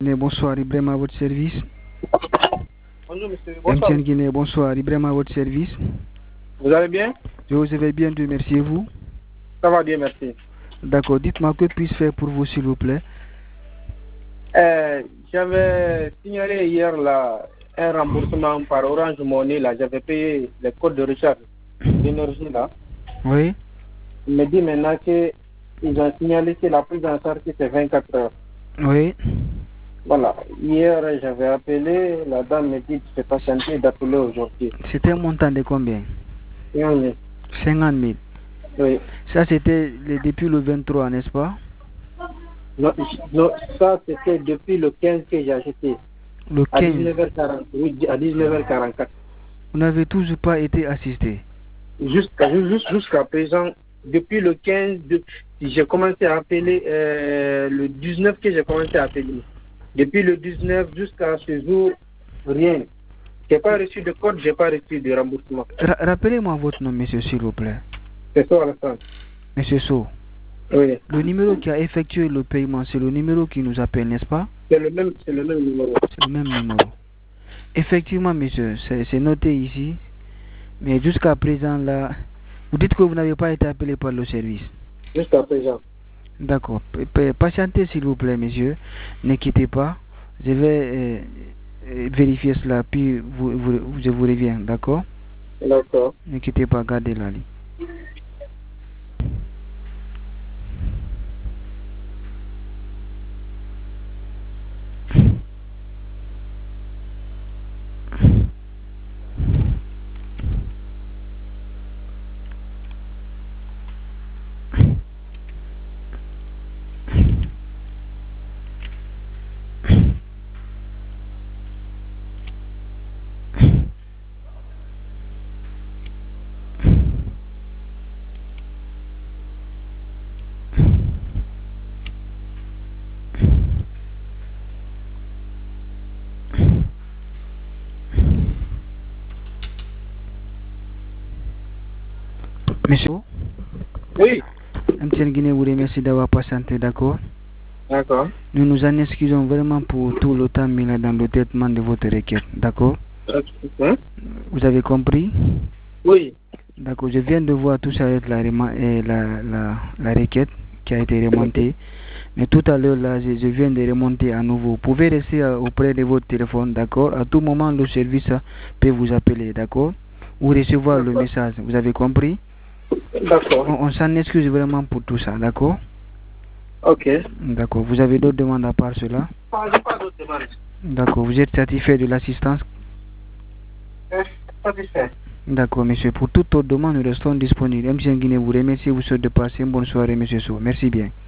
Bonsoir, Ibrahim à votre service. Bonjour monsieur, bonsoir. MTN Guinée, bonsoir, Ibrahim à votre service. Vous allez bien? Je vous vais bien, Dieu merci, et vous? Ça va bien, merci. D'accord, dites-moi que puis-je faire pour vous s'il vous plaît? J'avais signalé hier là, un remboursement par Orange Money, là, j'avais payé les codes de recharge d'énergie là. Oui. Il me dit maintenant qu'ils ont signalé que la prise en charge c'est 24 heures. Oui. Voilà, hier j'avais appelé, la dame me dit que c'est pas tenté d'appeler aujourd'hui. C'était un montant de combien? 50 000. 50 000. Oui. Ça c'était depuis le 23, n'est-ce pas? Non, ça c'était depuis le 15 que j'ai acheté. Le 15. À 19h40, oui, à 19h44. Vous n'avez toujours pas été assisté? Jusqu'à présent, depuis le 15, j'ai commencé à appeler le 19 que j'ai commencé à appeler. Depuis le 19 jusqu'à ce jour, rien. Je n'ai pas reçu de code, je n'ai pas reçu de remboursement. Rappelez-moi votre nom, monsieur, s'il vous plaît. C'est ça, Alassane. Monsieur So. Oui. Le numéro qui a effectué le paiement, c'est le numéro qui nous appelle, n'est-ce pas? C'est le même numéro. C'est le même numéro. Effectivement, monsieur, c'est noté ici. Mais jusqu'à présent, là, vous dites que vous n'avez pas été appelé par le service. Jusqu'à présent. D'accord. Patientez, s'il vous plaît, monsieur. Ne quittez pas. Je vais vérifier cela, puis je vous reviens, d'accord? D'accord. Ne quittez pas, gardez la ligne. Monsieur? Oui. MTN Guinée vous remercie d'avoir patienté, d'accord? D'accord. Nous nous en excusons vraiment pour tout le temps mis là dans le traitement de votre requête, d'accord? Vous avez compris? Oui. D'accord, je viens de voir tout ça avec la requête qui a été remontée. Mais tout à l'heure, là, je viens de remonter à nouveau. Vous pouvez rester auprès de votre téléphone, d'accord? À tout moment, le service peut vous appeler, d'accord? Ou recevoir le message. Vous avez compris? D'accord. On s'en excuse vraiment pour tout ça, d'accord? Ok. D'accord. Vous avez d'autres demandes à part cela? Pas d'autres demandes. D'accord. Vous êtes satisfait de l'assistance? Satisfait. D'accord, monsieur. Pour toute autre demande, nous restons disponibles. MTN Guinée vous remercie. Vous souhaite de passer une bonne soirée, monsieur Sow. Merci bien.